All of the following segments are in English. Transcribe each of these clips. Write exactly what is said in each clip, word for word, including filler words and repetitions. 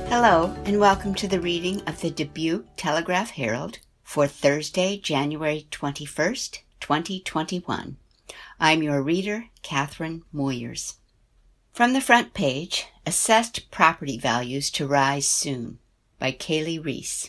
Hello, and welcome to the reading of the Dubuque Telegraph-Herald for Thursday, January twenty-first, twenty twenty-one. I'm your reader, Catherine Moyers. From the front page, Assessed Property Values to Rise Soon by Kaylee Reese.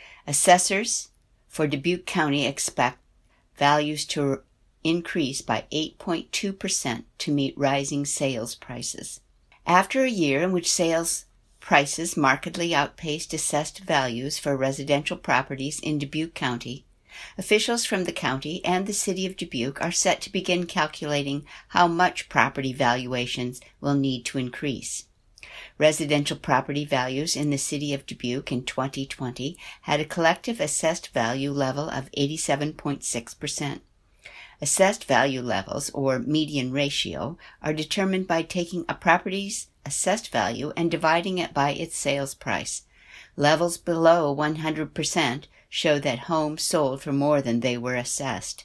Assessors for Dubuque County expect values to increase by eight point two percent to meet rising sales prices. After a year in which sales prices markedly outpaced assessed values for residential properties in Dubuque County, officials from the county and the city of Dubuque are set to begin calculating how much property valuations will need to increase. Residential property values in the city of Dubuque in twenty twenty had a collective assessed value level of eighty-seven point six percent. Assessed value levels, or median ratio, are determined by taking a property's assessed value and dividing it by its sales price. Levels below one hundred percent show that homes sold for more than they were assessed.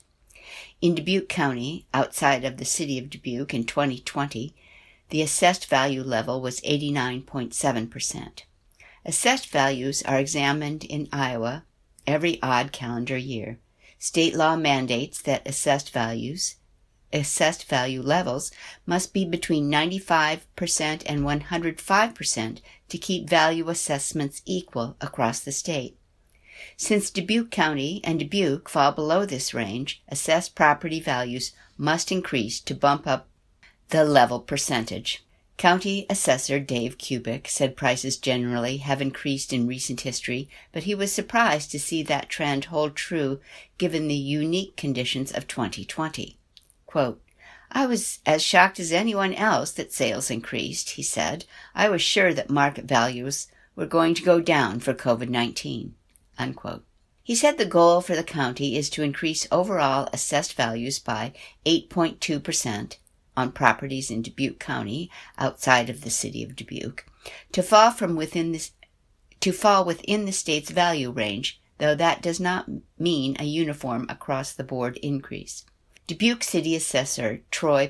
In Dubuque County, outside of the city of Dubuque in twenty twenty, the assessed value level was eighty-nine point seven percent. Assessed values are examined in Iowa every odd calendar year. State law mandates that assessed values, assessed value levels must be between ninety-five percent and one hundred five percent to keep value assessments equal across the state. Since Dubuque County and Dubuque fall below this range, assessed property values must increase to bump up the level percentage. County Assessor Dave Kubik said prices generally have increased in recent history, but he was surprised to see that trend hold true given the unique conditions of twenty twenty. Quote, "I was as shocked as anyone else that sales increased," he said. "I was sure that market values were going to go down for covid nineteen. Unquote. He said the goal for the county is to increase overall assessed values by eight point two percent on properties in Dubuque County outside of the city of Dubuque, to fall from within this, to fall within the state's value range, though that does not mean a uniform across-the-board increase. Dubuque City Assessor Troy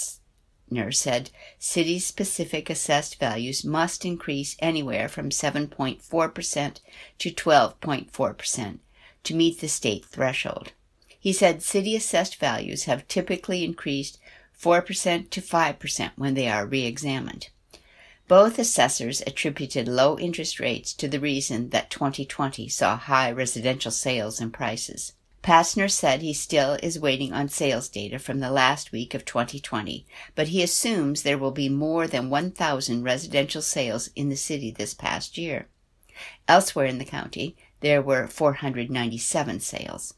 Patzner said city-specific assessed values must increase anywhere from seven point four percent to twelve point four percent to meet the state threshold. He said city-assessed values have typically increased four percent to five percent when they are re-examined. Both assessors attributed low interest rates to the reason that twenty twenty saw high residential sales and prices. Patzner said he still is waiting on sales data from the last week of twenty twenty, but he assumes there will be more than one thousand residential sales in the city this past year. Elsewhere in the county, there were four hundred ninety-seven sales.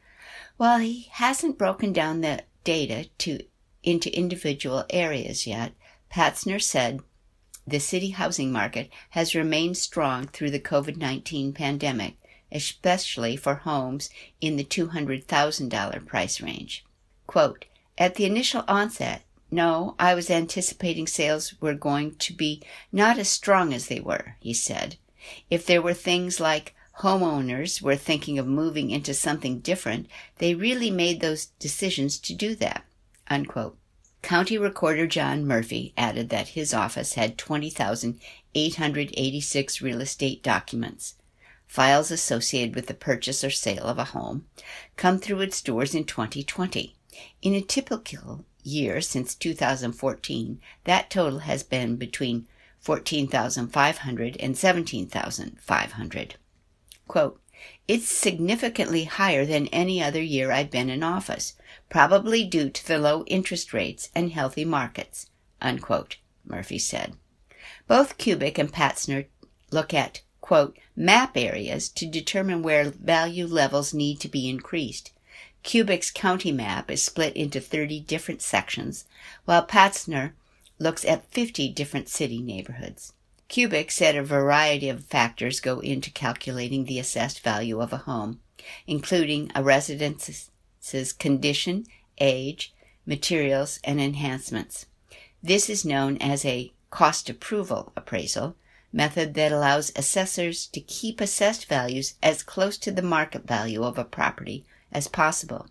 While he hasn't broken down the data to into individual areas yet, Patzner said the city housing market has remained strong through the covid nineteen pandemic, especially for homes in the two hundred thousand dollars price range. Quote, "At the initial onset, no, I was anticipating sales were going to be not as strong as they were," he said. "If there were things like homeowners were thinking of moving into something different, they really made those decisions to do that." Unquote. County Recorder John Murphy added that his office had twenty thousand eight hundred eighty-six real estate documents, files associated with the purchase or sale of a home, come through its doors in twenty twenty. In a typical year since two thousand fourteen, that total has been between fourteen thousand five hundred and seventeen thousand five hundred. Quote, "It's significantly higher than any other year I've been in office, probably due to the low interest rates and healthy markets," unquote, Murphy said. Both Kubik and Patzner look at, quote, "map areas to determine where value levels need to be increased. Kubik's county map is split into thirty different sections, while Patzner looks at fifty different city neighborhoods. Kubik said a variety of factors go into calculating the assessed value of a home, including a resident's condition, age, materials, and enhancements. This is known as a cost approval appraisal method that allows assessors to keep assessed values as close to the market value of a property as possible.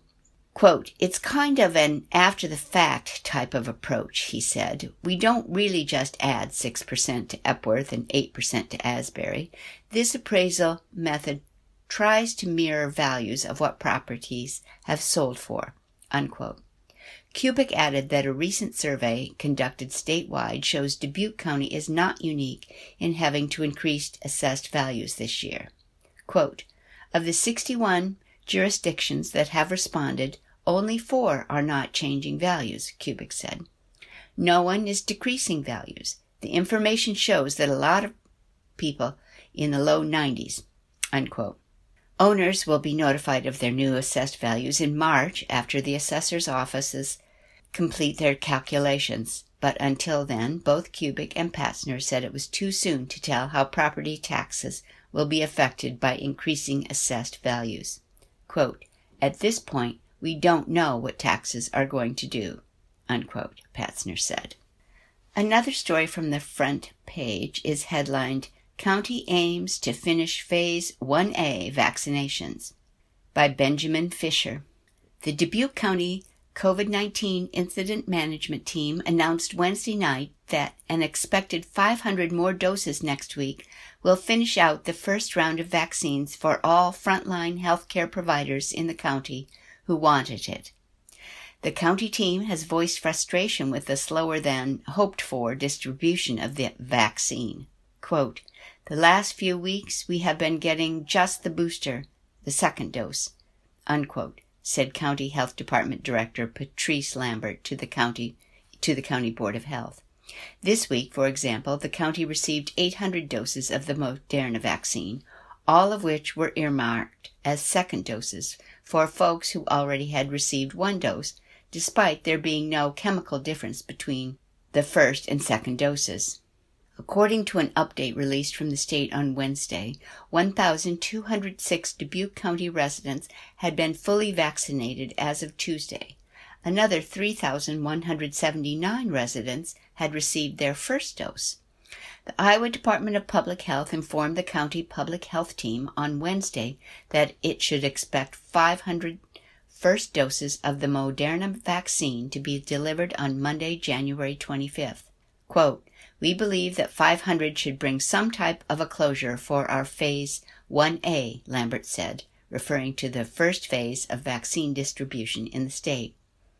Quote, "It's kind of an after-the-fact type of approach," he said. "We don't really just add six percent to Epworth and eight percent to Asbury. This appraisal method tries to mirror values of what properties have sold for," unquote. Kubik added that a recent survey conducted statewide shows Dubuque County is not unique in having to increase assessed values this year. Quote, "Of the sixty-one jurisdictions that have responded, only four are not changing values," Kubik said. "No one is decreasing values. The information shows that a lot of people in the low nineties," unquote. Owners will be notified of their new assessed values in March after the assessor's offices complete their calculations. But until then, both Kubik and Patzner said it was too soon to tell how property taxes will be affected by increasing assessed values. Quote, "At this point, we don't know what taxes are going to do," unquote, Patzner said. Another story from the front page is headlined, "County Aims to Finish Phase one A Vaccinations," by Benjamin Fisher. The Dubuque County COVID nineteen Incident Management Team announced Wednesday night that an expected five hundred more doses next week will finish out the first round of vaccines for all frontline healthcare providers in the county who wanted it. The county team has voiced frustration with the slower than hoped-for distribution of the vaccine. Quote, "The last few weeks we have been getting just the booster, the second dose," unquote, said County Health Department Director Patrice Lambert to the county to the County Board of Health. This week, for example, the county received eight hundred doses of the Moderna vaccine, all of which were earmarked as second doses for folks who already had received one dose, despite there being no chemical difference between the first and second doses. According to an update released from the state on Wednesday, one thousand two hundred six Dubuque County residents had been fully vaccinated as of Tuesday. Another three thousand one hundred seventy-nine residents had received their first dose. The Iowa Department of Public Health informed the county public health team on Wednesday that it should expect five hundred first doses of the Moderna vaccine to be delivered on Monday, January twenty-fifth. Quote, "We believe that five hundred should bring some type of a closure for our Phase one A, Lambert said, referring to the first phase of vaccine distribution in the state.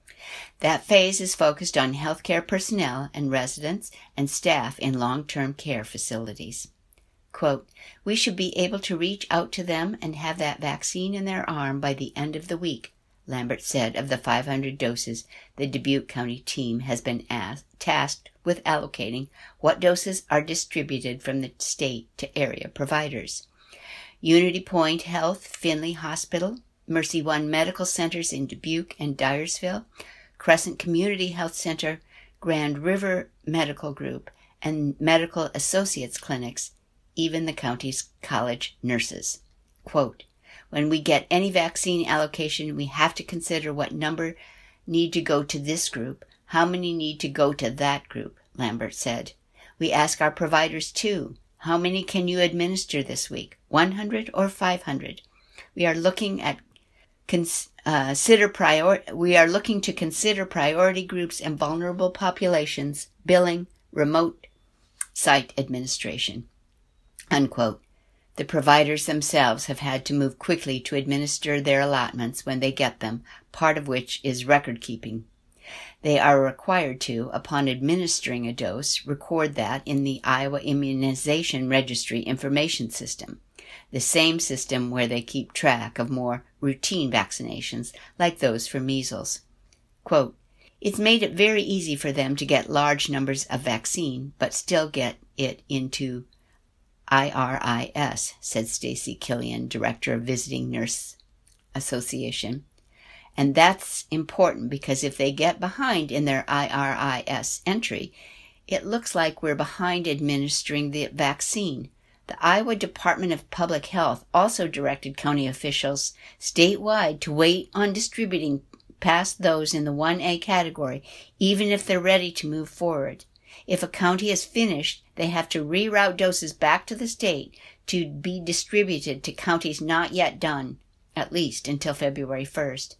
That phase is focused on healthcare personnel and residents and staff in long-term care facilities. Quote, "We should be able to reach out to them and have that vaccine in their arm by the end of the week," Lambert said of the five hundred doses the Dubuque County team has been asked, tasked with allocating what doses are distributed from the state to area providers. Unity Point Health, Finley Hospital, Mercy One Medical Centers in Dubuque and Dyersville, Crescent Community Health Center, Grand River Medical Group, and Medical Associates Clinics, even the county's college nurses. Quote, "When we get any vaccine allocation, we have to consider what number need to go to this group, how many need to go to that group," Lambert said. "We ask our providers too, how many can you administer this week, one hundred or five hundred? We are looking at cons- uh, consider prior- we are looking to consider priority groups and vulnerable populations, billing, remote site administration," unquote. The providers themselves have had to move quickly to administer their allotments when they get them, part of which is record keeping. They are required to, upon administering a dose, record that in the Iowa Immunization Registry Information System, the same system where they keep track of more routine vaccinations like those for measles. Quote, "It's made it very easy for them to get large numbers of vaccine, but still get it into I R I S, said Stacy Killian, director of Visiting Nurse Association. And that's important because if they get behind in their I R I S entry, it looks like we're behind administering the vaccine. The Iowa Department of Public Health also directed county officials statewide to wait on distributing past those in the one A category, even if they're ready to move forward. If a county is finished, they have to reroute doses back to the state to be distributed to counties not yet done, at least until February first.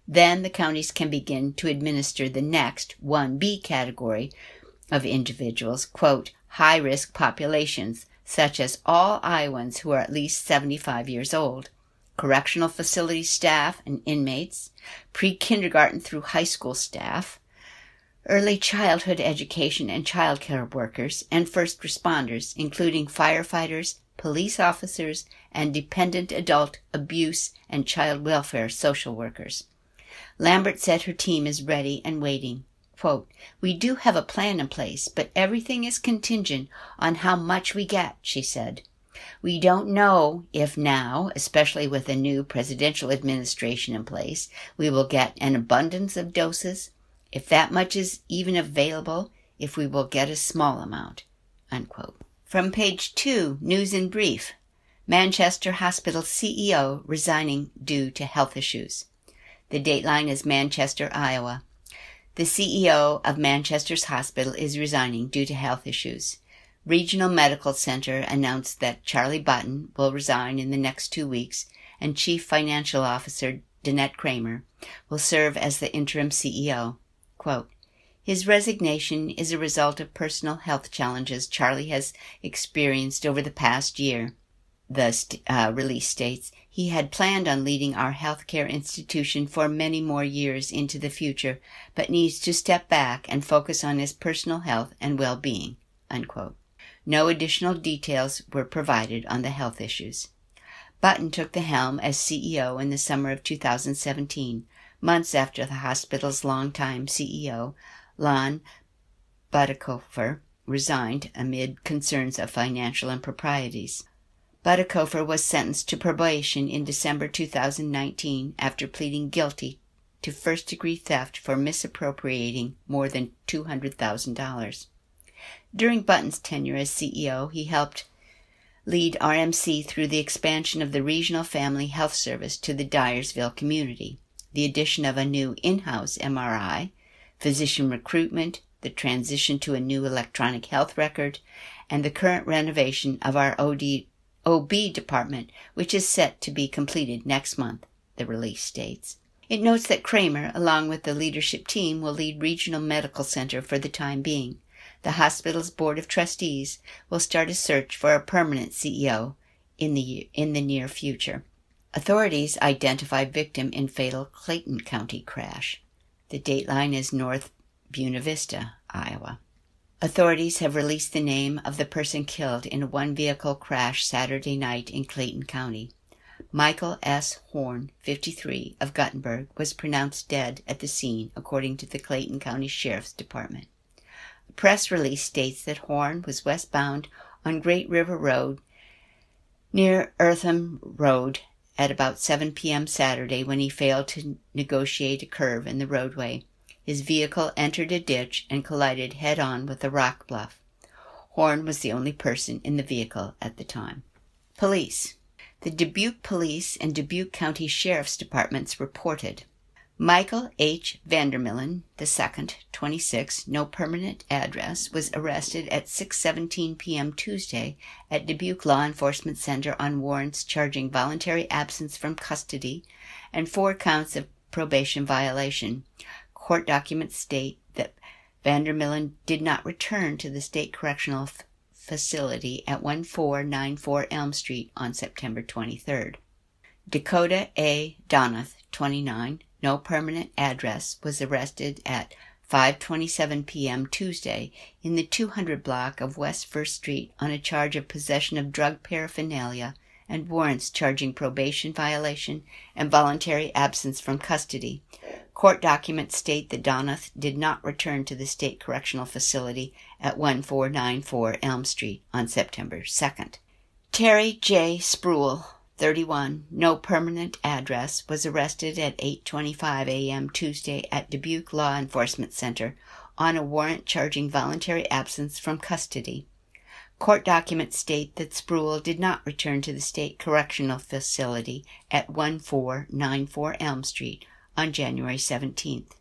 Then the counties can begin to administer the next one B category of individuals, quote, high-risk populations, such as all Iowans who are at least seventy-five years old, correctional facility staff and inmates, pre-kindergarten through high school staff, early childhood education and child care workers, and first responders, including firefighters, police officers, and dependent adult abuse and child welfare social workers. Lambert said her team is ready and waiting. Quote, we do have a plan in place, but everything is contingent on how much we get, she said. We don't know if now, especially with a new presidential administration in place, we will get an abundance of doses, if that much is even available, if we will get a small amount, unquote. From page two, News in Brief, Manchester Hospital C E O resigning due to health issues. The dateline is Manchester, Iowa. The C E O of Manchester's hospital is resigning due to health issues. Regional Medical Center announced that Charlie Button will resign in the next two weeks, and Chief Financial Officer Danette Kramer will serve as the interim C E O. Quote, his resignation is a result of personal health challenges Charlie has experienced over the past year. The st- uh, release states, he had planned on leading our healthcare institution for many more years into the future, but needs to step back and focus on his personal health and well-being, unquote. No additional details were provided on the health issues. Button took the helm as C E O in the summer of two thousand seventeen, months after the hospital's longtime C E O, Lon Buddikofer, resigned amid concerns of financial improprieties. Buddikofer was sentenced to probation in December two thousand nineteen after pleading guilty to first-degree theft for misappropriating more than two hundred thousand dollars. During Button's tenure as C E O, he helped lead R M C through the expansion of the Regional Family Health Service to the Dyersville community, the addition of a new in-house M R I, physician recruitment, the transition to a new electronic health record, and the current renovation of our O D O B department, which is set to be completed next month, the release states. It notes that Kramer, along with the leadership team, will lead Regional Medical Center for the time being. The hospital's Board of Trustees will start a search for a permanent C E O in the, in the near future. Authorities identified victim in fatal Clayton County crash. The dateline is North Buena Vista, Iowa. Authorities have released the name of the person killed in a one-vehicle crash Saturday night in Clayton County. Michael S. Horn, fifty-three, of Guttenberg, was pronounced dead at the scene, according to the Clayton County Sheriff's Department. A press release states that Horn was westbound on Great River Road near Eartham Road at about seven p.m. Saturday when he failed to negotiate a curve in the roadway. His vehicle entered a ditch and collided head-on with a rock bluff. Horn was the only person in the vehicle at the time. Police. The Dubuque Police and Dubuque County Sheriff's Departments reported Michael H. Vandermillen the second, twenty-six, no permanent address, was arrested at six seventeen p.m. Tuesday at Dubuque Law Enforcement Center on warrants charging voluntary absence from custody and four counts of probation violation. Court documents state that Vandermillen did not return to the state correctional f- facility at fourteen ninety-four Elm Street on September twenty-third. Dakota A. Donath, twenty-nine, no permanent address, was arrested at five twenty-seven p.m. Tuesday in the two hundred block of West First Street on a charge of possession of drug paraphernalia and warrants charging probation violation and voluntary absence from custody. Court documents state that Donath did not return to the state correctional facility at fourteen ninety-four Elm Street on September second. Terry J. Spruill, thirty-one, no permanent address, was arrested at eight twenty-five a.m. Tuesday at Dubuque Law Enforcement Center on a warrant charging voluntary absence from custody. Court documents state that Spruill did not return to the state correctional facility at fourteen ninety-four Elm Street on January seventeenth.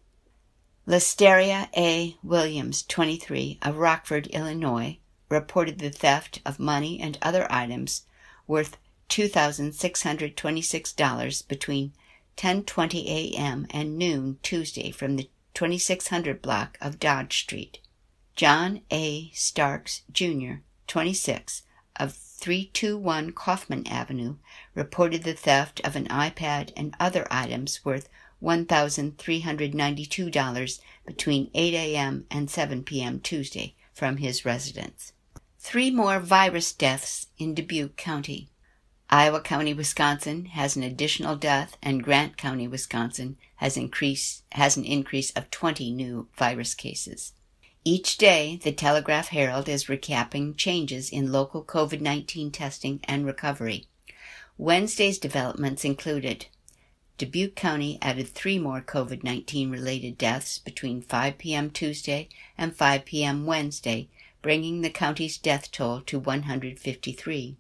Listeria A. Williams, twenty-three, of Rockford, Illinois, reported the theft of money and other items worth two thousand six hundred twenty-six dollars between ten twenty a.m. and noon Tuesday from the twenty-six hundred block of Dodge Street. John A. Starks, Junior, twenty-six, of three twenty-one Kaufman Avenue, reported the theft of an iPad and other items worth one thousand three hundred ninety-two dollars between eight a.m. and seven p.m. Tuesday from his residence. Three more virus deaths in Dubuque County. Iowa County, Wisconsin has an additional death, and Grant County, Wisconsin has increase, has an increase of twenty new virus cases. Each day, the Telegraph-Herald is recapping changes in local COVID nineteen testing and recovery. Wednesday's developments included: Dubuque County added three more COVID nineteen related deaths between five p.m. Tuesday and five p.m. Wednesday, bringing the county's death toll to one hundred fifty-three.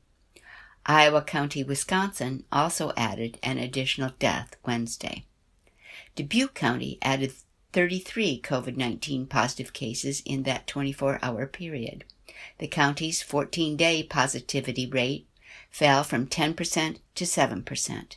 Iowa County, Wisconsin also added an additional death Wednesday. Dubuque County added thirty-three COVID nineteen positive cases in that twenty-four hour period. The county's fourteen-day positivity rate fell from ten percent to seven percent.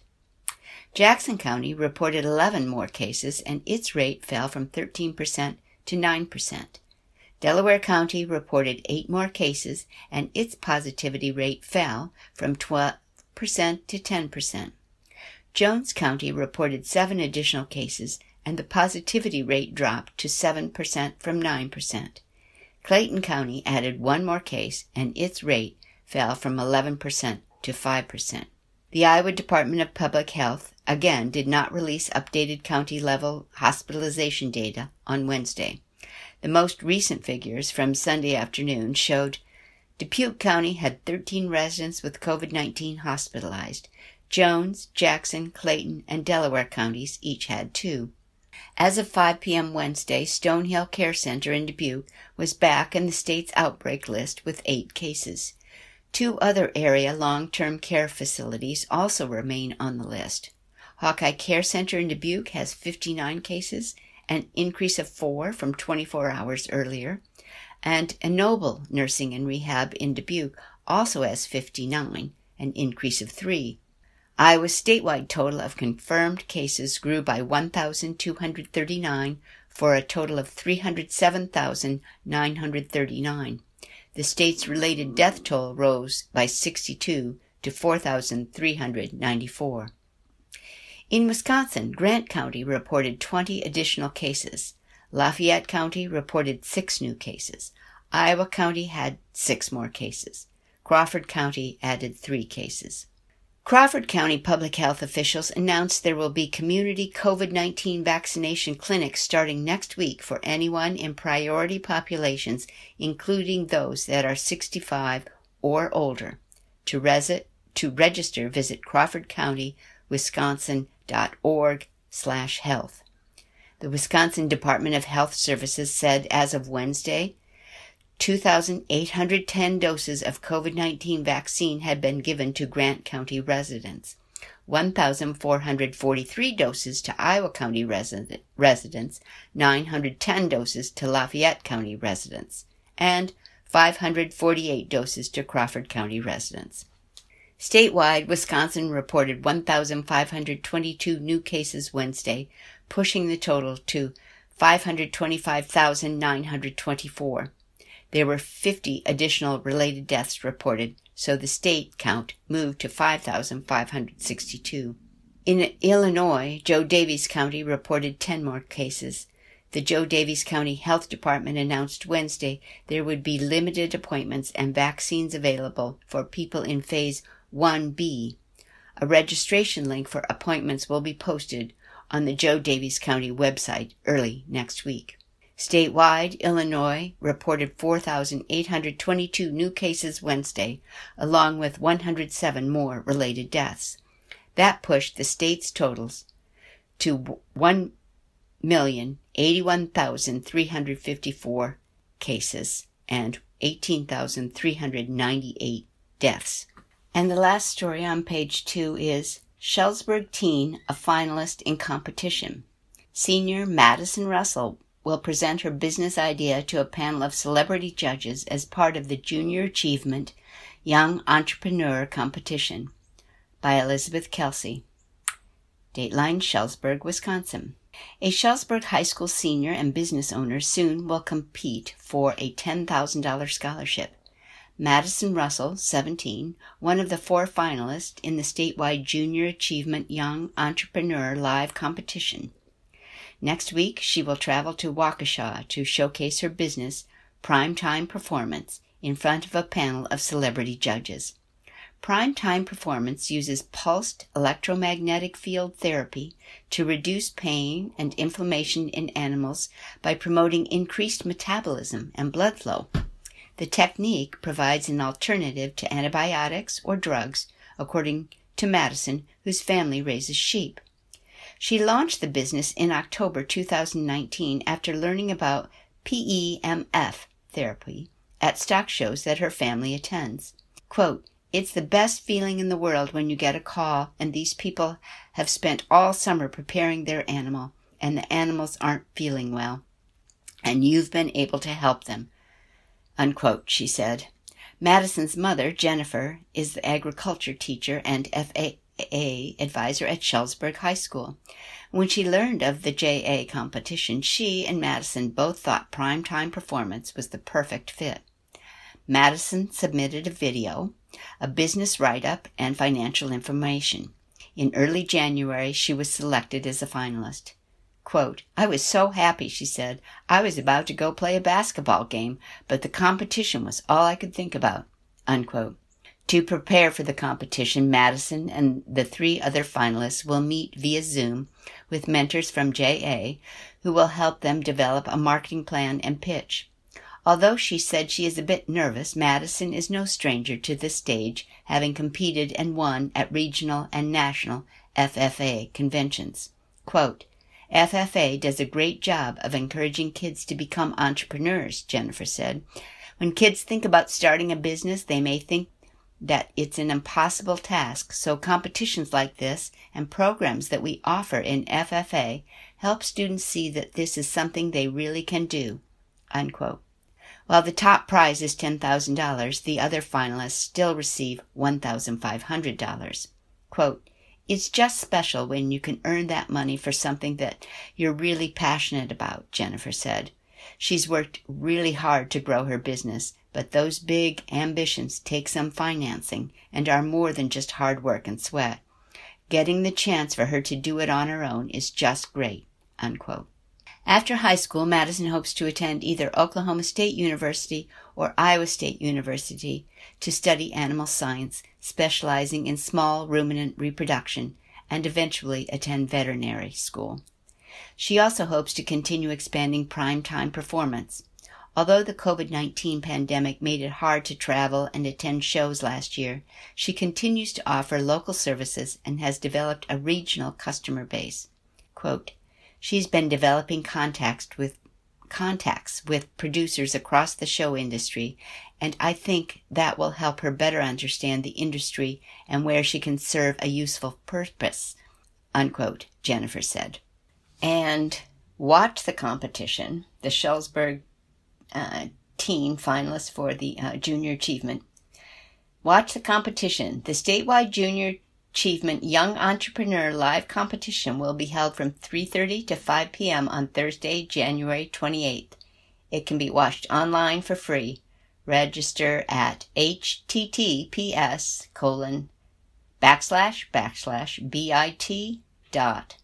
Jackson County reported eleven more cases, and its rate fell from thirteen percent to nine percent. Delaware County reported eight more cases, and its positivity rate fell from twelve percent to ten percent. Jones County reported seven additional cases, and the positivity rate dropped to seven percent from nine percent. Clayton County added one more case, and its rate fell from eleven percent to five percent. The Iowa Department of Public Health again did not release updated county-level hospitalization data on Wednesday. The most recent figures from Sunday afternoon showed Dubuque County had thirteen residents with COVID nineteen hospitalized. Jones, Jackson, Clayton, and Delaware counties each had two. As of five p.m. Wednesday, Stonehill Care Center in Dubuque was back in the state's outbreak list with eight cases. Two other area long-term care facilities also remain on the list. Hawkeye Care Center in Dubuque has fifty-nine cases, an increase of four from twenty-four hours earlier, and Ennoble Nursing and Rehab in Dubuque also has fifty-nine, an increase of three. Iowa's statewide total of confirmed cases grew by one thousand two hundred thirty-nine for a total of three hundred seven thousand nine hundred thirty-nine. The state's related death toll rose by sixty-two to four thousand three hundred ninety-four. In Wisconsin, Grant County reported twenty additional cases. Lafayette County reported six new cases. Iowa County had six more cases. Crawford County added three cases. Crawford County public health officials announced there will be community COVID nineteen vaccination clinics starting next week for anyone in priority populations, including those that are sixty-five or older. To, resi- to register, visit Crawford County, Wisconsin dot org slash health. The Wisconsin Department of Health Services said as of Wednesday, two thousand eight hundred ten doses of COVID nineteen vaccine had been given to Grant County residents, one thousand four hundred forty-three doses to Iowa County resident, residents, nine hundred ten doses to Lafayette County residents, and five hundred forty-eight doses to Crawford County residents. Statewide, Wisconsin reported one thousand five hundred twenty-two new cases Wednesday, pushing the total to five hundred twenty-five thousand nine hundred twenty-four. There were fifty additional related deaths reported, so the state count moved to five thousand five hundred sixty-two. In Illinois, Joe Daviess County reported ten more cases. The Joe Daviess County Health Department announced Wednesday there would be limited appointments and vaccines available for people in Phase one B. A registration link for appointments will be posted on the Joe Daviess County website early next week. Statewide, Illinois reported four thousand eight hundred twenty-two new cases Wednesday, along with one hundred seven more related deaths. That pushed the state's totals to one million eighty-one thousand three hundred fifty-four cases and eighteen thousand three hundred ninety-eight deaths. And the last story on page two is Schellsburg Teen, a finalist in competition. Senior Madison Russell will present her business idea to a panel of celebrity judges as part of the Junior Achievement Young Entrepreneur Competition by Elizabeth Kelsey. Dateline, Shellsburg, Wisconsin. A Shellsburg High School senior and business owner soon will compete for a ten thousand dollars scholarship. Madison Russell, seventeen, one of the four finalists in the statewide Junior Achievement Young Entrepreneur Live competition. Next week, she will travel to Waukesha to showcase her business, Primetime Performance, in front of a panel of celebrity judges. Primetime Performance uses pulsed electromagnetic field therapy to reduce pain and inflammation in animals by promoting increased metabolism and blood flow. The technique provides an alternative to antibiotics or drugs, according to Madison, whose family raises sheep. She launched the business in October two thousand nineteen after learning about P E M F therapy at stock shows that her family attends. Quote, "It's the best feeling in the world when you get a call and these people have spent all summer preparing their animal and the animals aren't feeling well, and you've been able to help them," unquote, she said. Madison's mother, Jennifer, is the agriculture teacher and F A A advisor at Shellsburg High School. When she learned of the J A competition, she and Madison both thought Primetime Performance was the perfect fit. Madison submitted a video, a business write-up, and financial information. In early January, she was selected as a finalist. Quote, "I was so happy," she said. "I was about to go play a basketball game, but the competition was all I could think about," unquote. To prepare for the competition, Madison and the three other finalists will meet via Zoom with mentors from J A who will help them develop a marketing plan and pitch. Although she said she is a bit nervous, Madison is no stranger to this stage, having competed and won at regional and national F F A conventions. Quote, "F F A does a great job of encouraging kids to become entrepreneurs," Jennifer said. "When kids think about starting a business, they may think that it's an impossible task, so competitions like this and programs that we offer in F F A help students see that this is something they really can do," unquote. While the top prize is ten thousand dollars, the other finalists still receive one thousand five hundred dollars. Quote, "It's just special when you can earn that money for something that you're really passionate about," Jennifer said. She's worked really hard to grow her business, but those big ambitions take some financing and are more than just hard work and sweat. Getting the chance for her to do it on her own is just great, unquote. After high school, Madison hopes to attend either Oklahoma State University or Iowa State University to study animal science, specializing in small ruminant reproduction, and eventually attend veterinary school. She also hopes to continue expanding Primetime Performance. Although the COVID nineteen pandemic made it hard to travel and attend shows last year, she continues to offer local services and has developed a regional customer base. Quote, "She's been developing contacts with contacts with producers across the show industry, and I think that will help her better understand the industry and where she can serve a useful purpose," unquote, Jennifer said. And watch the competition, the Shellsburg uh, teen finalists for the uh, Junior Achievement. Watch the competition. The statewide Junior Achievement Young Entrepreneur Live competition will be held from three thirty to five p.m. on Thursday, January twenty-eighth. It can be watched online for free. Register at https colon backslash backslash bit dot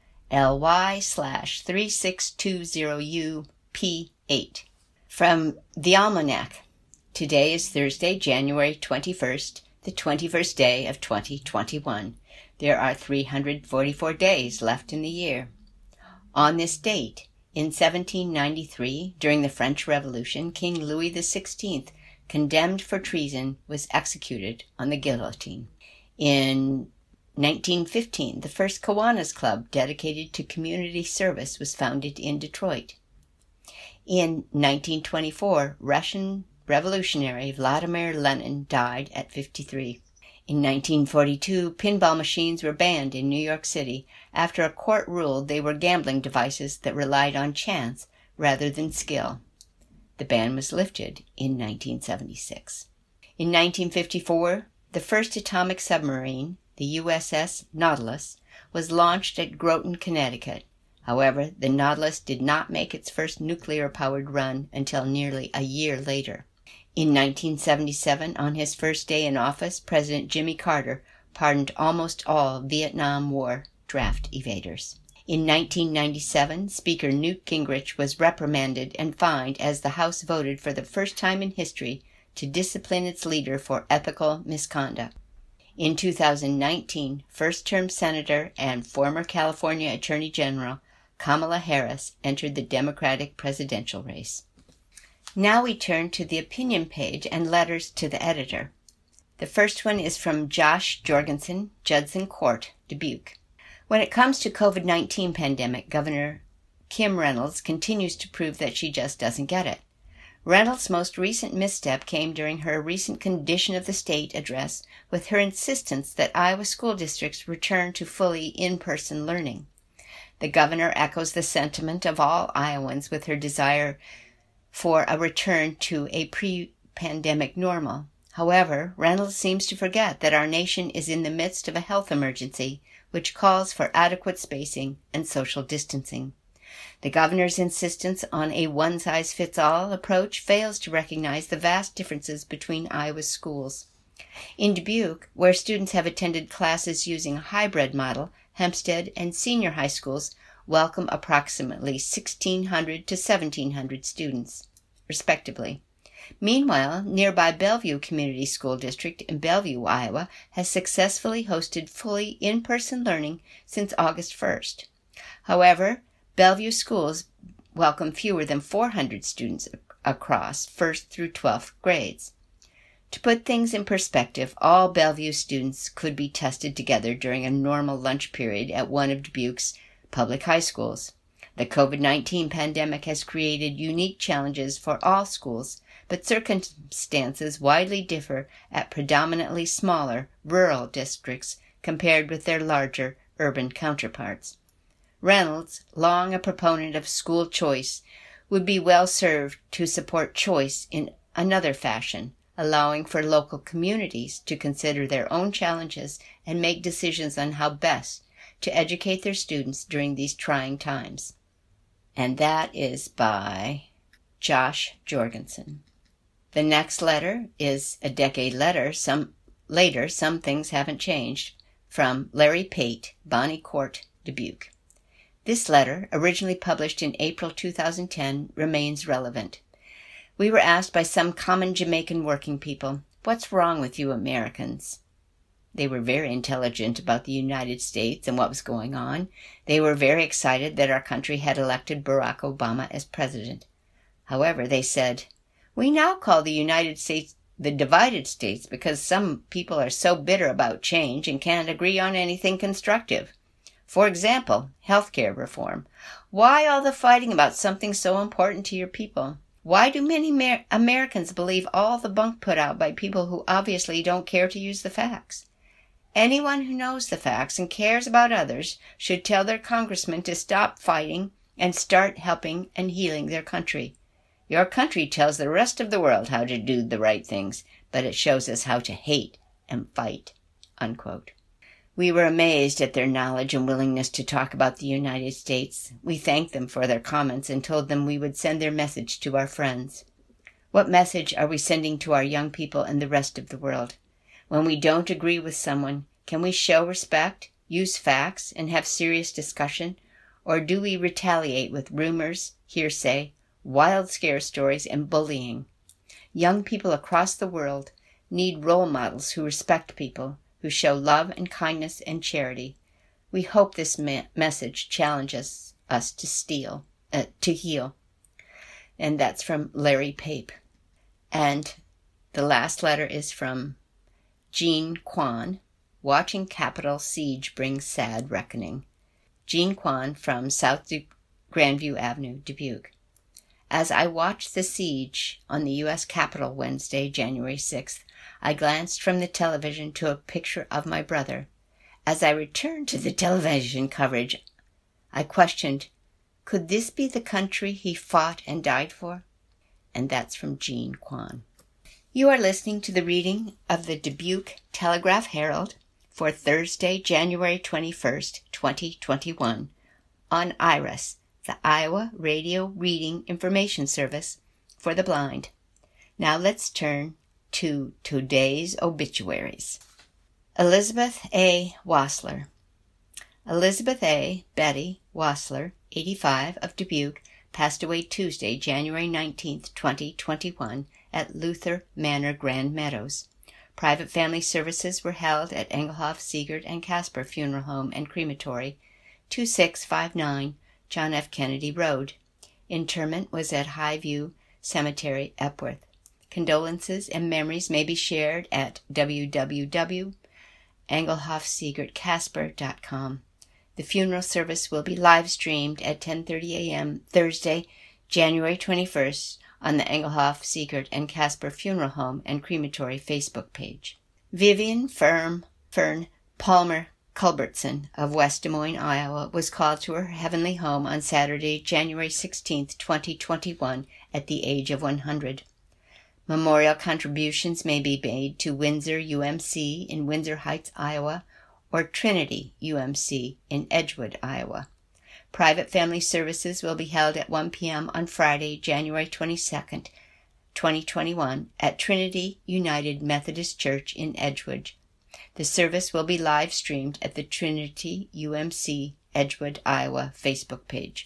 ly slash three six two zero u p eight. From the Almanac. Today is Thursday, January twenty-first. The twenty-first day of twenty twenty-one. There are three hundred forty-four days left in the year. On this date, in seventeen ninety-three, during the French Revolution, King Louis the sixteenth, condemned for treason, was executed on the guillotine. In nineteen fifteen, the first Kiwanis Club, dedicated to community service, was founded in Detroit. In nineteen twenty-four, Russian revolutionary Vladimir Lenin died at fifty-three. In nineteen forty-two, pinball machines were banned in New York City after a court ruled they were gambling devices that relied on chance rather than skill. The ban was lifted in nineteen seventy-six. In nineteen fifty-four, the first atomic submarine, the U S S Nautilus, was launched at Groton, Connecticut. However, the Nautilus did not make its first nuclear-powered run until nearly a year later. In nineteen seventy-seven, on his first day in office, President Jimmy Carter pardoned almost all Vietnam War draft evaders. In nineteen ninety-seven, Speaker Newt Gingrich was reprimanded and fined as the House voted for the first time in history to discipline its leader for ethical misconduct. In two thousand nineteen, first-term Senator and former California Attorney General Kamala Harris entered the Democratic presidential race. Now we turn to the opinion page and letters to the editor. The first one is from Josh Jorgensen, Judson Court, Dubuque. When it comes to COVID nineteen pandemic, Governor Kim Reynolds continues to prove that she just doesn't get it. Reynolds' most recent misstep came during her recent Condition of the State address with her insistence that Iowa school districts return to fully in-person learning. The governor echoes the sentiment of all Iowans with her desire for a return to a pre-pandemic normal. However, Reynolds seems to forget that our nation is in the midst of a health emergency, which calls for adequate spacing and social distancing. The governor's insistence on a one-size-fits-all approach fails to recognize the vast differences between Iowa's schools. In Dubuque, where students have attended classes using a hybrid model, Hempstead and senior high schools welcome approximately sixteen hundred to seventeen hundred students, respectively. Meanwhile, nearby Bellevue Community School District in Bellevue, Iowa, has successfully hosted fully in-person learning since August first. However, Bellevue schools welcome fewer than four hundred students across first through twelfth grades. To put things in perspective, all Bellevue students could be tested together during a normal lunch period at one of Dubuque's public high schools. The COVID nineteen pandemic has created unique challenges for all schools, but circumstances widely differ at predominantly smaller, rural districts compared with their larger, urban counterparts. Reynolds, long a proponent of school choice, would be well served to support choice in another fashion, allowing for local communities to consider their own challenges and make decisions on how best to educate their students during these trying times. And that is by Josh Jorgensen. The next letter is a decade later, some later, some things haven't changed, from Larry Pate, Bonnie Court, Dubuque. This letter, originally published in April two thousand ten, remains relevant. We were asked by some common Jamaican working people, "What's wrong with you Americans?" They were very intelligent about the United States and what was going on. They were very excited that our country had elected Barack Obama as president. However, they said, "We now call the United States the divided states because some people are so bitter about change and can't agree on anything constructive. For example, healthcare reform. Why all the fighting about something so important to your people? Why do many Amer- Americans believe all the bunk put out by people who obviously don't care to use the facts? Anyone who knows the facts and cares about others should tell their congressman to stop fighting and start helping and healing their country. Your country tells the rest of the world how to do the right things, but it shows us how to hate and fight." Unquote. We were amazed at their knowledge and willingness to talk about the United States. We thanked them for their comments and told them we would send their message to our friends. What message are we sending to our young people and the rest of the world? When we don't agree with someone, can we show respect, use facts, and have serious discussion? Or do we retaliate with rumors, hearsay, wild scare stories, and bullying? Young people across the world need role models who respect people, who show love and kindness and charity. We hope this me- message challenges us to steal, uh, to heal. And that's from Larry Pape. And the last letter is from Jean Kwan. Watching Capitol Siege Brings Sad Reckoning. Jean Kwan from South du- Grandview Avenue, Dubuque. As I watched the siege on the U S Capitol Wednesday, January sixth, I glanced from the television to a picture of my brother. As I returned to the television coverage, I questioned, could this be the country he fought and died for? And that's from Jean Kwan. You are listening to the reading of the Dubuque Telegraph Herald for Thursday, January twenty-first, twenty twenty-one, on I R I S, the Iowa Radio Reading Information Service for the Blind. Now let's turn to today's obituaries. Elizabeth A. Wassler. Elizabeth A. Betty Wassler, eighty-five, of Dubuque, passed away Tuesday, January nineteenth, twenty twenty-one, at Luther Manor, Grand Meadows. Private family services were held at Engelhoff, Siegert, and Casper Funeral Home and Crematory, two six five nine John F. Kennedy Road. Interment was at Highview Cemetery, Epworth. Condolences and memories may be shared at w w w dot engelhoff siegert casper dot com. The funeral service will be live-streamed at ten thirty a.m. Thursday, January twenty-first, on the Engelhoff, Siegert, and Casper Funeral Home and Crematory Facebook page. Vivian Fern, Fern Palmer Culbertson of West Des Moines, Iowa, was called to her heavenly home on Saturday, January sixteenth, twenty twenty-one, at the age of one hundred. Memorial contributions may be made to Windsor U M C in Windsor Heights, Iowa, or Trinity U M C in Edgewood, Iowa. Private family services will be held at one p.m. on Friday, January twenty-second, twenty twenty-one, at Trinity United Methodist Church in Edgewood. The service will be live-streamed at the Trinity U M C Edgewood, Iowa Facebook page.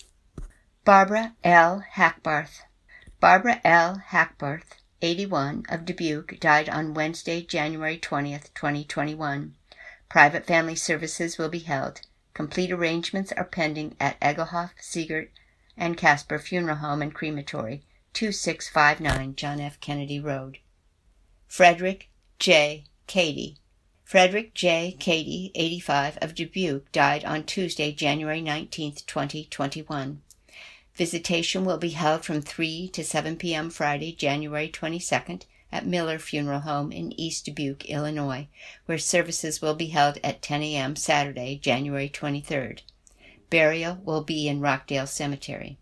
Barbara L. Hackbarth. Barbara L. Hackbarth, eighty-one, of Dubuque, died on Wednesday, January twentieth, twenty twenty-one. Private family services will be held. Complete arrangements are pending at Engelhoff, Siegert, and Casper Funeral Home and Crematory, two six five nine John F. Kennedy Road. Frederick J. Cady. Frederick J. Cady, eighty-five, of Dubuque, died on Tuesday, January nineteenth, twenty twenty-one. Visitation will be held from three to seven p.m. Friday, January twenty-second, at Miller Funeral Home in East Dubuque, Illinois, where services will be held at ten a.m. Saturday, January twenty-third. Burial will be in Rockdale Cemetery.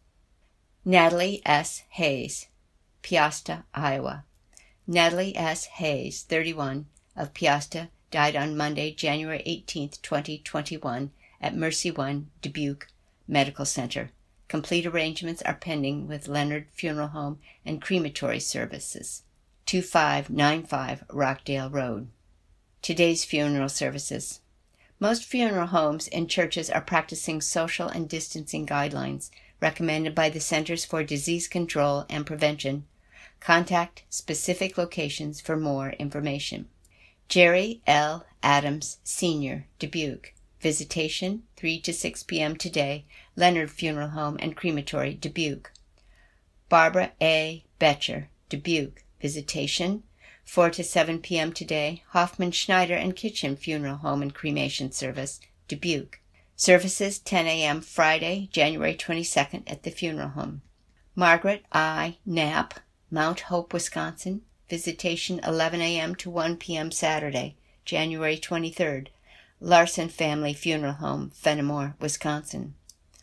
Natalie S. Hayes, Peosta, Iowa. Natalie S. Hayes, thirty-one, of Peosta, died on Monday, January eighteenth, twenty twenty-one, at Mercy One Dubuque Medical Center. Complete arrangements are pending with Leonard Funeral Home and Crematory Services, two five nine five Rockdale Road. Today's funeral services. Most funeral homes and churches are practicing social and distancing guidelines recommended by the Centers for Disease Control and Prevention. Contact specific locations for more information. Jerry L. Adams, Senior, Dubuque. Visitation, three to six p.m. today, Leonard Funeral Home and Crematory, Dubuque. Barbara A. Betcher, Dubuque. Visitation, four to seven p.m. today, Hoffman Schneider and Kitchen Funeral Home and Cremation Service, Dubuque. Services, ten a.m. Friday, January twenty-second, at the funeral home. Margaret I. Knapp, Mount Hope, Wisconsin. Visitation, eleven a.m. to one p.m. Saturday, January twenty-third. Larson Family Funeral Home, Fenimore, Wisconsin.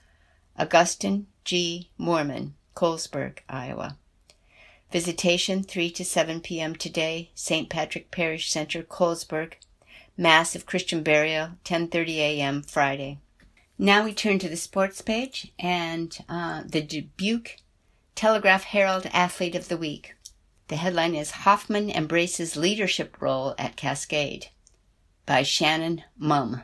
Augustine G. Moorman, Colesburg, Iowa. Visitation, three to seven p.m. today, Saint Patrick Parish Center, Colesburg. Mass of Christian Burial, ten thirty a.m. Friday. Now we turn to the sports page and uh, the Dubuque Telegraph-Herald Athlete of the Week. The headline is Hoffman Embraces Leadership Role at Cascade, by Shannon Mumm.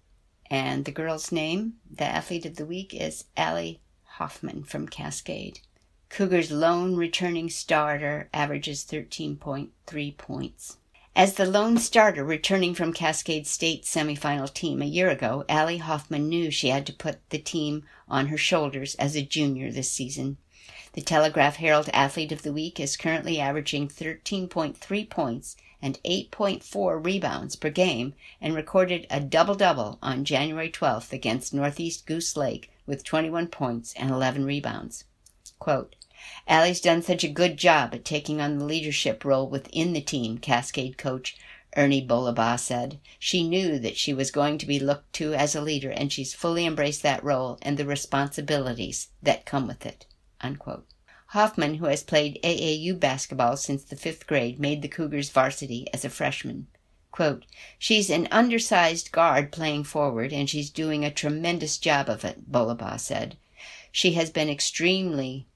And the girl's name, the athlete of the week, is Allie Hoffman from Cascade. Cougars' lone returning starter averages thirteen point three points. As the lone starter returning from Cascade State's semifinal team a year ago, Allie Hoffman knew she had to put the team on her shoulders as a junior this season. The Telegraph-Herald Athlete of the Week is currently averaging thirteen point three points and eight point four rebounds per game, and recorded a double-double on January twelfth against Northeast Goose Lake with twenty-one points and eleven rebounds. Quote, Allie's done such a good job at taking on the leadership role within the team, Cascade coach Ernie Bolaba said. She knew that she was going to be looked to as a leader, and she's fully embraced that role and the responsibilities that come with it. Unquote. Hoffman, who has played A A U basketball since the fifth grade, made the Cougars varsity as a freshman. Quote, "She's an undersized guard playing forward, and she's doing a tremendous job of it," Bolaba said. "She has been extremely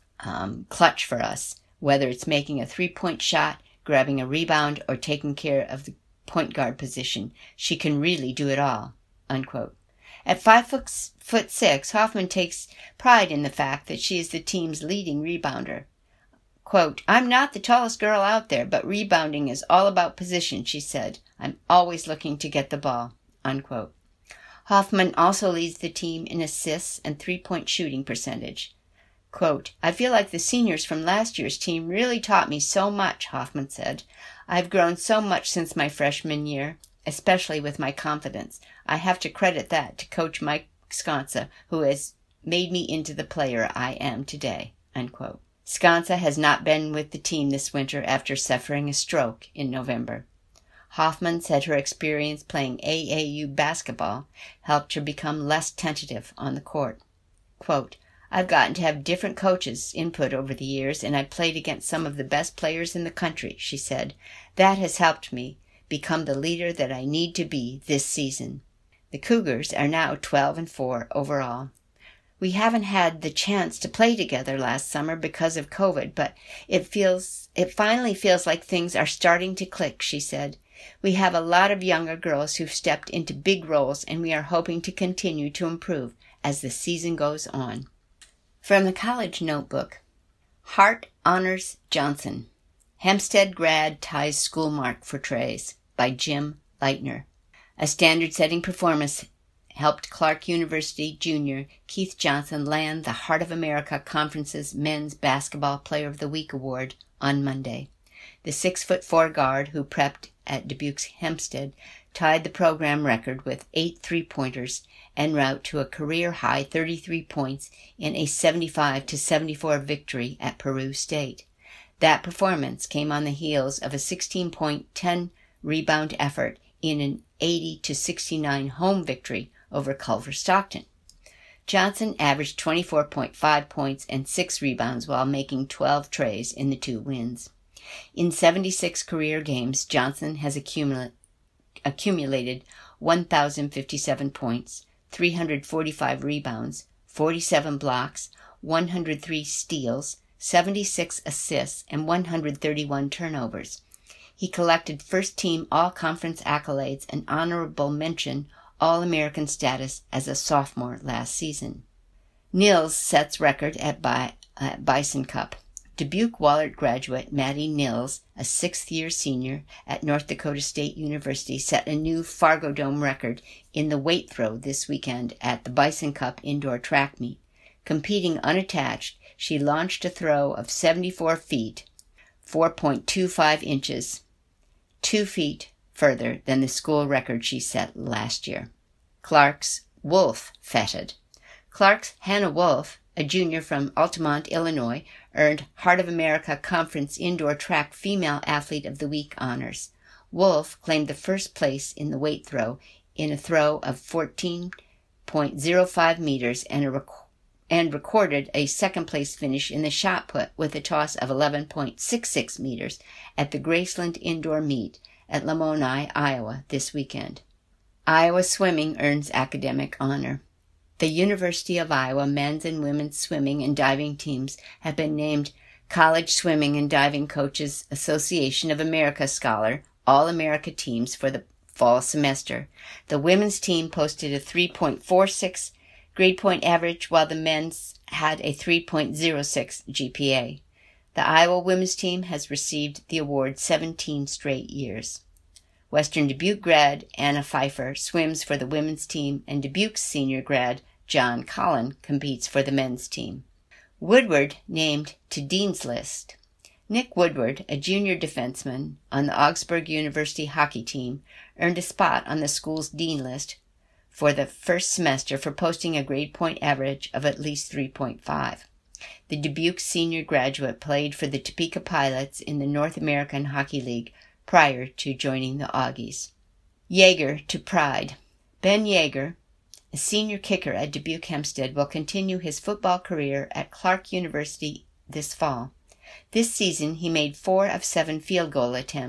um, clutch for us, whether it's making a three-point shot, grabbing a rebound, or taking care of the point guard position. She can really do it all." Unquote. At five foot, foot six, Hoffman takes pride in the fact that she is the team's leading rebounder. Quote, "I'm not the tallest girl out there, but rebounding is all about position," she said. "I'm always looking to get the ball." Unquote. Hoffman also leads the team in assists and three-point shooting percentage. Quote, "I feel like the seniors from last year's team really taught me so much," Hoffman said. "I've grown so much since my freshman year, especially with my confidence. I have to credit that to Coach Mike Sconsa, who has made me into the player I am today." Unquote. Sconsa has not been with the team this winter after suffering a stroke in November. Hoffman said her experience playing A A U basketball helped her become less tentative on the court. Quote, "I've gotten to have different coaches' input over the years, and I've played against some of the best players in the country," she said. "That has helped me become the leader that I need to be this season." The Cougars are now twelve and four overall. "We haven't had the chance to play together last summer because of COVID, but it feels it finally feels like things are starting to click," she said. "We have a lot of younger girls who've stepped into big roles, and we are hoping to continue to improve as the season goes on." From the College Notebook, Hart Honors Johnson. Hempstead grad ties school mark for Trays by Jim Leitner. A standard-setting performance helped Clark University junior Keith Johnson land the Heart of America Conference's Men's Basketball Player of the Week award on Monday. The six foot four guard who prepped at Dubuque's Hempstead tied the program record with eight three-pointers en route to a career-high thirty-three points in a seventy-five to seventy-four victory at Peru State. That performance came on the heels of a sixteen-point, ten-rebound effort in an eighty to sixty-nine home victory over Culver Stockton. Johnson averaged twenty-four point five points and six rebounds while making twelve trays in the two wins. In seventy-six career games, Johnson has accumula- accumulated one thousand fifty-seven points, three hundred forty-five rebounds, forty-seven blocks, one hundred three steals, seventy-six assists, and one hundred thirty-one turnovers. He collected first-team all-conference accolades and honorable mention All-American status as a sophomore last season. Nils sets record at, Bi- at Bison Cup. Dubuque Wahlert graduate Maddie Nils, a sixth-year senior at North Dakota State University, set a new Fargo Dome record in the weight throw this weekend at the Bison Cup indoor track meet. Competing unattached, she launched a throw of seventy-four feet, four point two five inches, two feet further than the school record she set last year. Clark's Wolf fetted. Clark's Hannah Wolf, a junior from Altamont, Illinois, earned Heart of America Conference Indoor Track Female Athlete of the Week honors. Wolf claimed the first place in the weight throw in a throw of fourteen point oh five meters and, a rec- and recorded a second-place finish in the shot put with a toss of eleven point six six meters at the Graceland Indoor Meet at Lamoni, Iowa, this weekend. Iowa swimming earns academic honor. The University of Iowa men's and women's swimming and diving teams have been named College Swimming and Diving Coaches Association of America Scholar All-America teams for the fall semester. The women's team posted a three point four six grade point average, while the men's had a three point oh six G P A. The Iowa women's team has received the award seventeen straight years. Western Dubuque grad Anna Pfeiffer swims for the women's team, and Dubuque's senior grad John Collin competes for the men's team. Woodward named to Dean's List. Nick Woodward, a junior defenseman on the Augsburg University hockey team, earned a spot on the school's Dean List for the first semester for posting a grade point average of at least three point five. The Dubuque senior graduate played for the Topeka Pilots in the North American Hockey League prior to joining the Augies. Yeager to Pride. Ben Yeager, a senior kicker at Dubuque Hempstead, will continue his football career at Clark University this fall. This season, he made four of seven field goal attempts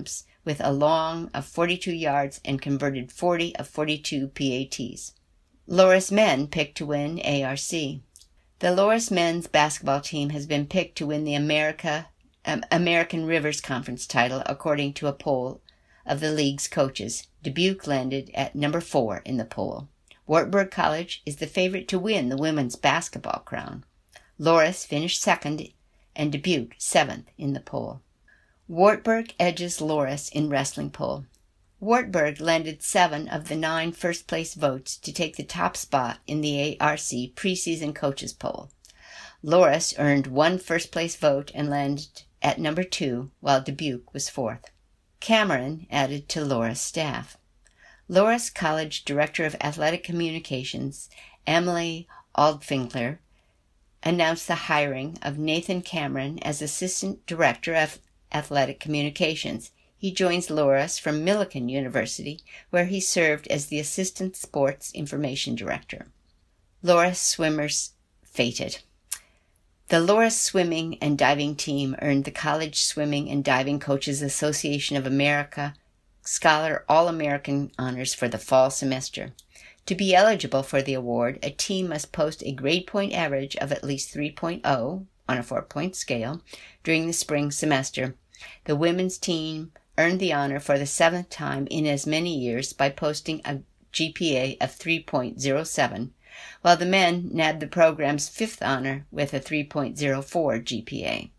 with a long of forty-two yards and converted forty of forty-two P A Ts. Loras men picked to win A R C. The Loras men's basketball team has been picked to win the America, um, American Rivers Conference title according to a poll of the league's coaches. Dubuque landed at number four in the poll. Wartburg College is the favorite to win the women's basketball crown. Loras finished second and Dubuque seventh in the poll. Wartburg edges Loras in wrestling poll. Wartburg landed seven of the nine first-place votes to take the top spot in the A R C preseason coaches poll. Loras earned one first-place vote and landed at number two, while Dubuque was fourth. Cameron added to Loras staff. Loras College Director of Athletic Communications, Emily Aldfinkler, announced the hiring of Nathan Cameron as Assistant Director of Athletic Communications. He joins Loras from Millikan University, where he served as the Assistant Sports Information Director. Loras swimmers fated. The Loras Swimming and Diving Team earned the College Swimming and Diving Coaches Association of America Scholar All-American honors for the fall semester. To be eligible for the award, a team must post a grade point average of at least three point oh on a four-point scale during the spring semester. The women's team earned the honor for the seventh time in as many years by posting a G P A of three point oh seven, while the men nabbed the program's fifth honor with a three point oh four G P A.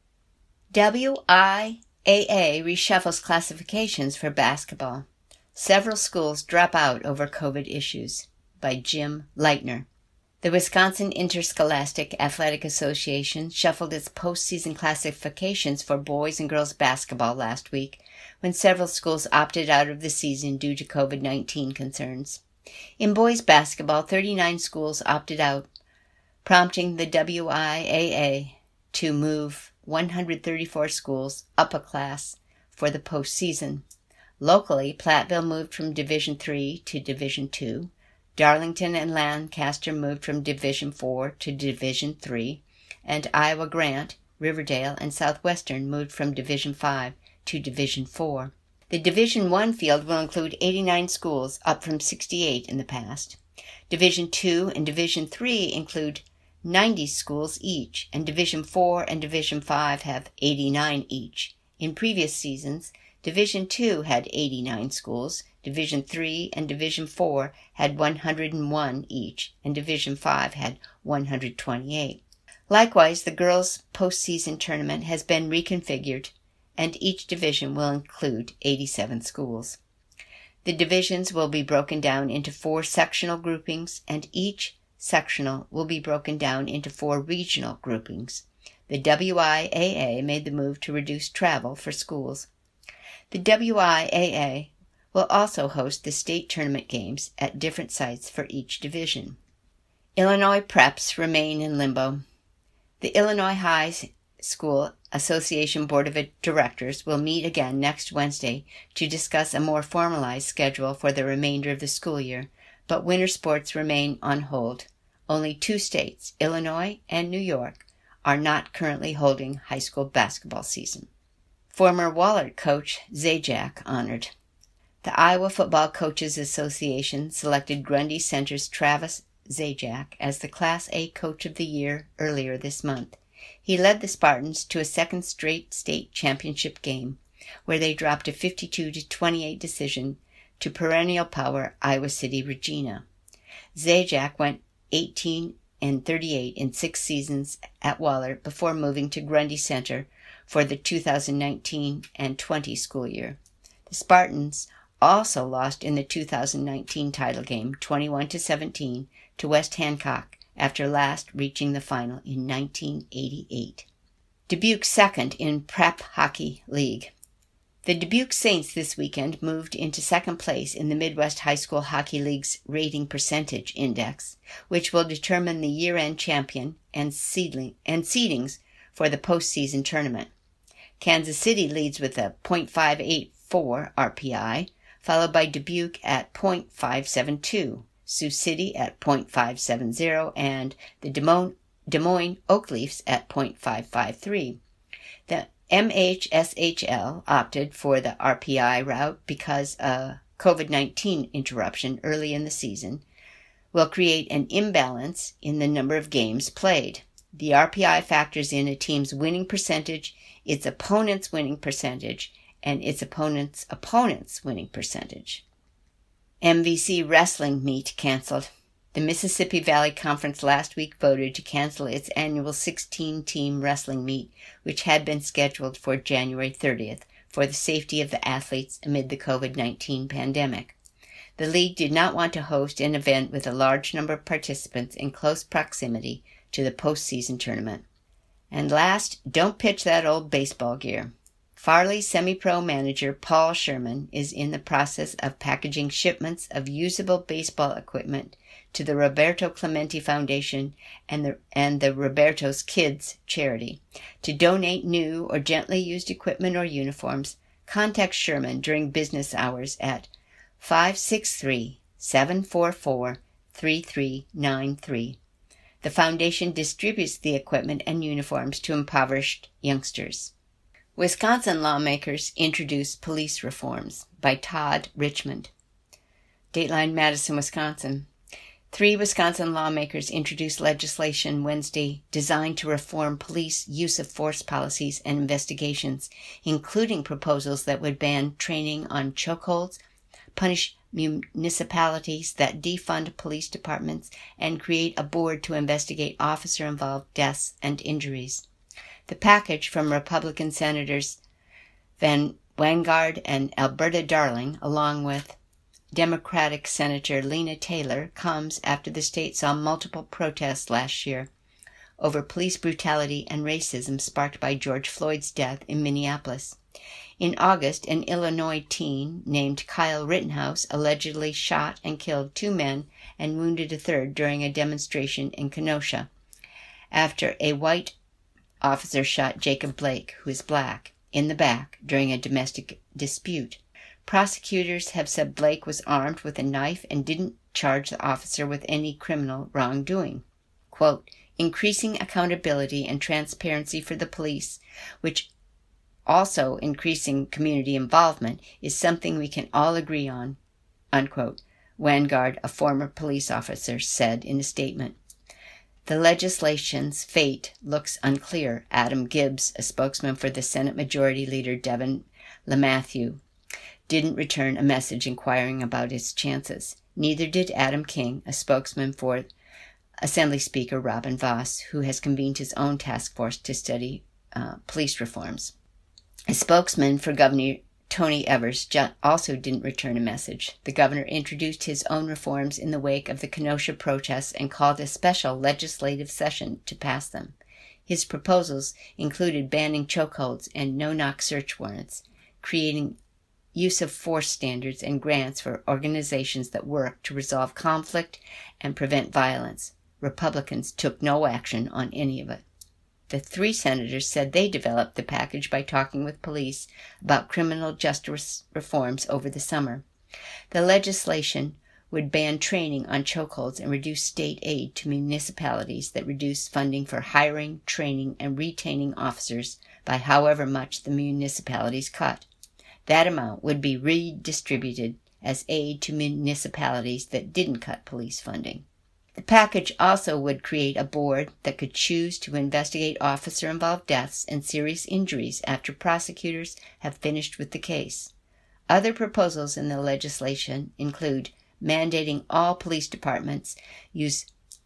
W I A A reshuffles classifications for basketball. Several schools drop out over COVID issues. By Jim Leitner. The Wisconsin Interscholastic Athletic Association shuffled its postseason classifications for boys and girls basketball last week, when several schools opted out of the season due to COVID nineteen concerns. In boys basketball, thirty-nine schools opted out, prompting the W I A A to move one hundred thirty-four schools up a class for the postseason. Locally, Platteville moved from Division three to Division two. Darlington and Lancaster moved from Division four to Division three, and Iowa Grant, Riverdale, and Southwestern moved from Division five to Division four. The Division one field will include eighty-nine schools, up from sixty-eight in the past. Division two and Division three include ninety schools each, and Division four and Division five have eighty-nine each. In previous seasons, Division two had eighty-nine schools, Division three and Division four had one hundred one each, and Division five had one hundred twenty-eight. Likewise, the girls' postseason tournament has been reconfigured, and each division will include eighty-seven schools. The divisions will be broken down into four sectional groupings, and each sectional will be broken down into four regional groupings. The W I A A made the move to reduce travel for schools. The W I A A will also host the state tournament games at different sites for each division. Illinois preps remain in limbo. The Illinois High School Association Board of Directors will meet again next Wednesday to discuss a more formalized schedule for the remainder of the school year, but winter sports remain on hold. Only two states, Illinois and New York, are not currently holding high school basketball season. Former Wahlert coach Zajac honored. The Iowa Football Coaches Association selected Grundy Center's Travis Zajac as the Class A Coach of the Year earlier this month. He led the Spartans to a second straight state championship game, where they dropped a fifty-two to twenty-eight decision to perennial power Iowa City Regina. Zajac went eighteen and thirty-eight in six seasons at Wahlert before moving to Grundy Center for the two thousand nineteen and twenty school year. The Spartans also lost in the two thousand nineteen title game twenty-one to seventeen to West Hancock after last reaching the final in nineteen eighty-eight. Dubuque second in Prep Hockey League. The Dubuque Saints this weekend moved into second place in the Midwest High School Hockey League's Rating Percentage Index, which will determine the year-end champion and, seedling, and seedings for the postseason tournament. Kansas City leads with a point five eight four R P I, followed by Dubuque at point five seven two, Sioux City at point five seven zero, and the Des Moines, Des Moines Oak Leafs at point five five three. The M H S H L opted for the R P I route because a COVID nineteen interruption early in the season will create an imbalance in the number of games played. The R P I factors in a team's winning percentage, its opponent's winning percentage, and its opponent's opponent's winning percentage. M V C wrestling meet canceled. The Mississippi Valley Conference last week voted to cancel its annual sixteen-team wrestling meet, which had been scheduled for January thirtieth, for the safety of the athletes amid the COVID nineteen pandemic. The league did not want to host an event with a large number of participants in close proximity to the postseason tournament. And last, don't pitch that old baseball gear. Farley semi-pro manager Paul Sherman is in the process of packaging shipments of usable baseball equipment to the Roberto Clemente Foundation and the, and the Roberto's Kids charity. To donate new or gently used equipment or uniforms, contact Sherman during business hours at five six three, seven four four, three three nine three. The foundation distributes the equipment and uniforms to impoverished youngsters. Wisconsin lawmakers introduce police reforms by Todd Richmond. Dateline Madison, Wisconsin. Three Wisconsin lawmakers introduced legislation Wednesday designed to reform police use of force policies and investigations, including proposals that would ban training on chokeholds, punish municipalities that defund police departments, and create a board to investigate officer-involved deaths and injuries. The package from Republican Senators Van Wanggaard and Alberta Darling, along with Democratic Senator Lena Taylor, comes after the state saw multiple protests last year over police brutality and racism sparked by George Floyd's death in Minneapolis. In August, an Illinois teen named Kyle Rittenhouse allegedly shot and killed two men and wounded a third during a demonstration in Kenosha, after a white officer shot Jacob Blake, who is black, in the back during a domestic dispute. Prosecutors have said Blake was armed with a knife and didn't charge the officer with any criminal wrongdoing. Quote, increasing accountability and transparency for the police, which also increasing community involvement, is something we can all agree on, unquote, Wanggaard, a former police officer, said in a statement. The legislation's fate looks unclear. Adam Gibbs, a spokesman for the Senate Majority Leader Devin LeMahieu, didn't return a message inquiring about its chances. Neither did Adam King, a spokesman for Assembly Speaker Robin Vos, who has convened his own task force to study uh, police reforms. A spokesman for Governor Tony Evers also didn't return a message. The governor introduced his own reforms in the wake of the Kenosha protests and called a special legislative session to pass them. His proposals included banning chokeholds and no-knock search warrants, creating use of force standards and grants for organizations that work to resolve conflict and prevent violence. Republicans took no action on any of it. The three senators said they developed the package by talking with police about criminal justice reforms over the summer. The legislation would ban training on chokeholds and reduce state aid to municipalities that reduce funding for hiring, training, and retaining officers by however much the municipalities cut. That amount would be redistributed as aid to municipalities that didn't cut police funding. The package also would create a board that could choose to investigate officer-involved deaths and serious injuries after prosecutors have finished with the case. Other proposals in the legislation include mandating all police departments use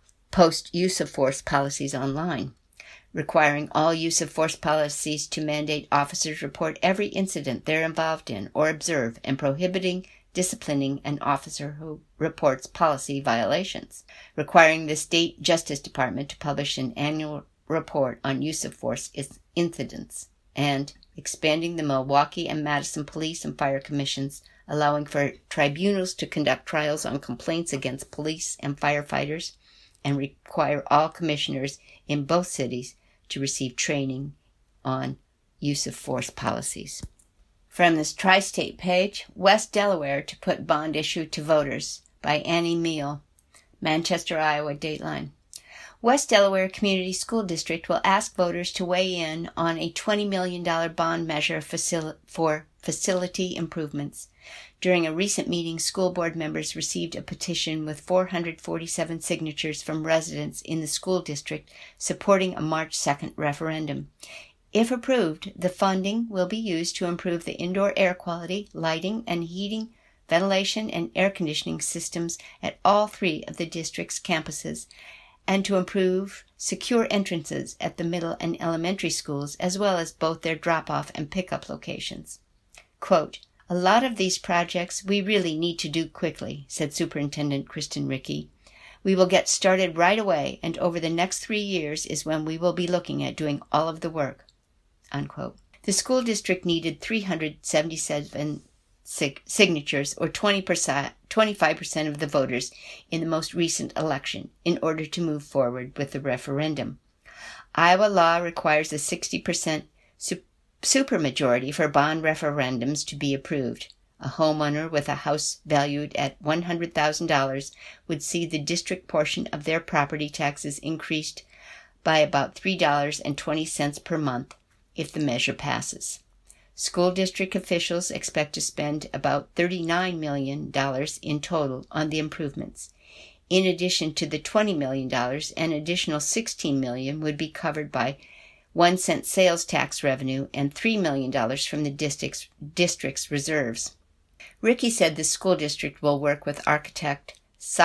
post use of force policies online, requiring all use of force policies to mandate officers report every incident they're involved in or observe, and prohibiting disciplining an officer who reports policy violations, requiring the state justice department to publish an annual report on use of force incidents, and expanding the Milwaukee and Madison police and fire commissions, allowing for tribunals to conduct trials on complaints against police and firefighters, and require all commissioners in both cities to receive training on use of force policies. From this Tri-State page, West Delaware to put bond issue to voters by Annie Meal, Manchester, Iowa, Dateline. West Delaware Community School District will ask voters to weigh in on a twenty million dollars bond measure facil- for facility improvements. During a recent meeting, school board members received a petition with four hundred forty-seven signatures from residents in the school district supporting a March second referendum. If approved, the funding will be used to improve the indoor air quality, lighting and heating, ventilation and air conditioning systems at all three of the district's campuses, and to improve secure entrances at the middle and elementary schools, as well as both their drop-off and pickup locations. Quote, "A lot of these projects we really need to do quickly," said Superintendent Kristen Rickey. "We will get started right away, and over the next three years is when we will be looking at doing all of the work." Unquote. The school district needed three hundred seventy-seven sig- signatures, or twenty percent, twenty-five percent of the voters in the most recent election, in order to move forward with the referendum. Iowa law requires a sixty percent su- supermajority for bond referendums to be approved. A homeowner with a house valued at one hundred thousand dollars would see the district portion of their property taxes increased by about three dollars and twenty cents per month if the measure passes. School district officials expect to spend about thirty-nine million dollars in total on the improvements. In addition to the twenty million dollars, an additional sixteen million dollars would be covered by one cent sales tax revenue and three million dollars from the district's, district's reserves. Rickey said the school district will work with architect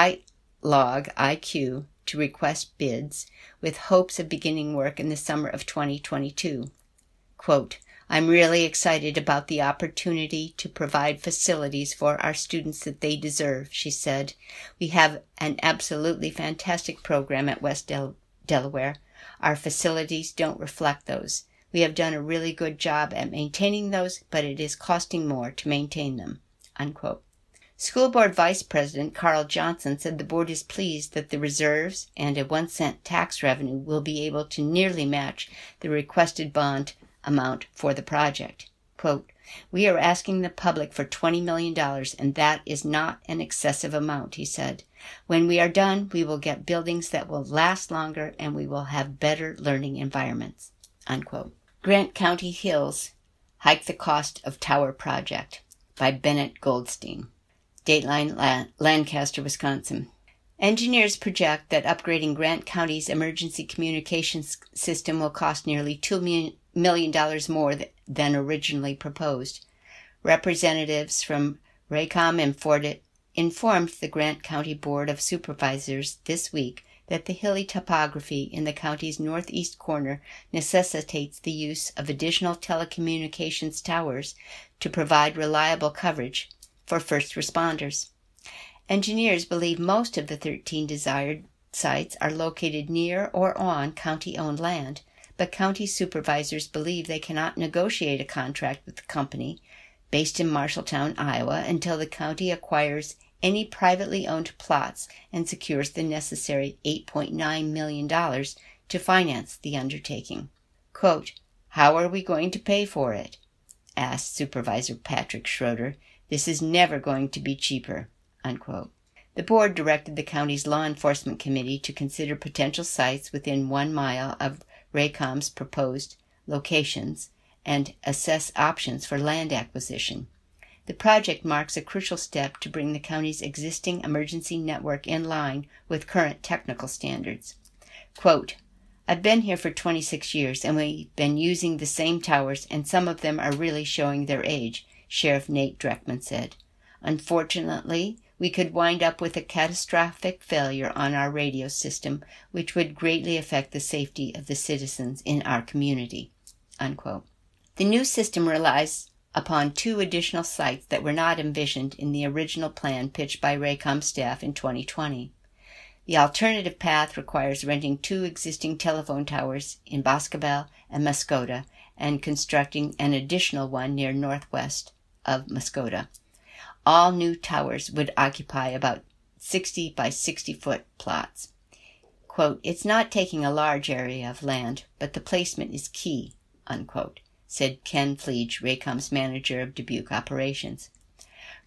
SiteLog I Q to request bids, with hopes of beginning work in the summer of twenty twenty-two. Quote, "I'm really excited about the opportunity to provide facilities for our students that they deserve," she said. "We have an absolutely fantastic program at West Del- Delaware. Our facilities don't reflect those. We have done a really good job at maintaining those, but it is costing more to maintain them." Unquote. School Board Vice President Carl Johnson said the board is pleased that the reserves and a one cent tax revenue will be able to nearly match the requested bond amount for the project. Quote, "We are asking the public for twenty million dollars, and that is not an excessive amount," he said. "When we are done, we will get buildings that will last longer, and we will have better learning environments." Unquote. Grant County Hills Hike the Cost of Tower Project by Bennett Goldstein. Dateline, Lancaster, Wisconsin. Engineers project that upgrading Grant County's emergency communications system will cost nearly two million dollars more than originally proposed. Representatives from Raycom and Fortit informed the Grant County Board of Supervisors this week that the hilly topography in the county's northeast corner necessitates the use of additional telecommunications towers to provide reliable coverage for first responders. Engineers believe most of the thirteen desired sites are located near or on county-owned land, but county supervisors believe they cannot negotiate a contract with the company, based in Marshalltown, Iowa, until the county acquires any privately owned plots and secures the necessary eight point nine million dollars to finance the undertaking. Quote, "How are we going to pay for it?" asked Supervisor Patrick Schroeder. "This is never going to be cheaper." Unquote. The board directed the county's law enforcement committee to consider potential sites within one mile of Raycom's proposed locations and assess options for land acquisition. The project marks a crucial step to bring the county's existing emergency network in line with current technical standards. Quote, "I've been here for twenty-six years, and we've been using the same towers, and some of them are really showing their age," Sheriff Nate Dreckman said. "Unfortunately, we could wind up with a catastrophic failure on our radio system, which would greatly affect the safety of the citizens in our community." Unquote. The new system relies upon two additional sites that were not envisioned in the original plan pitched by Raycom staff in twenty twenty. The alternative path requires renting two existing telephone towers in Boscobel and Muskota and constructing an additional one near northwest of Muskota. All new towers would occupy about sixty by sixty foot plots. Quote, "It's not taking a large area of land, but the placement is key," unquote, said Ken Fleege, Raycom's manager of Dubuque operations.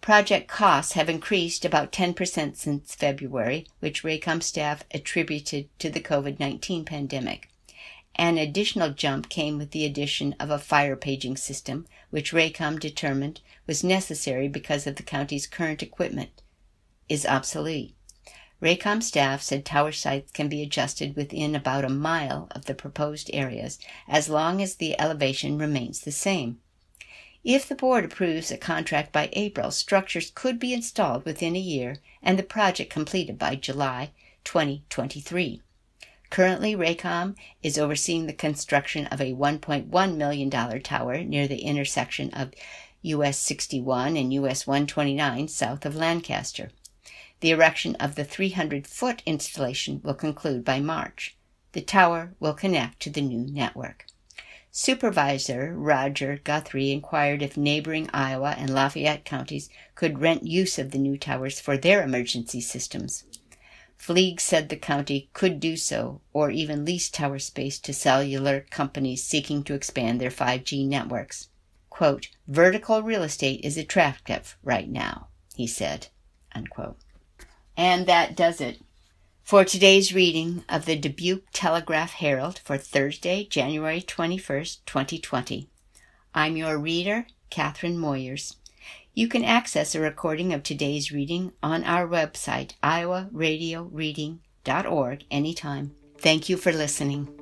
Project costs have increased about ten percent since February, which Raycom staff attributed to the COVID nineteen pandemic. An additional jump came with the addition of a fire paging system, which Raycom determined was necessary because of the county's current equipment is obsolete. Raycom staff said tower sites can be adjusted within about a mile of the proposed areas as long as the elevation remains the same. If the board approves a contract by April, structures could be installed within a year and the project completed by July twenty twenty-three. Currently, Raycom is overseeing the construction of a one point one million dollars tower near the intersection of U S sixty-one and U S one twenty-nine south of Lancaster. The erection of the three hundred foot installation will conclude by March. The tower will connect to the new network. Supervisor Roger Guthrie inquired if neighboring Iowa and Lafayette counties could rent use of the new towers for their emergency systems. Fleig said the county could do so, or even lease tower space to cellular companies seeking to expand their five G networks. Quote, "Vertical real estate is attractive right now," he said. Unquote. And that does it for today's reading of the Dubuque Telegraph-Herald for Thursday, January twenty-first, twenty twenty. I'm your reader, Catherine Moyers. You can access a recording of today's reading on our website, iowa radio reading dot org, anytime. Thank you for listening.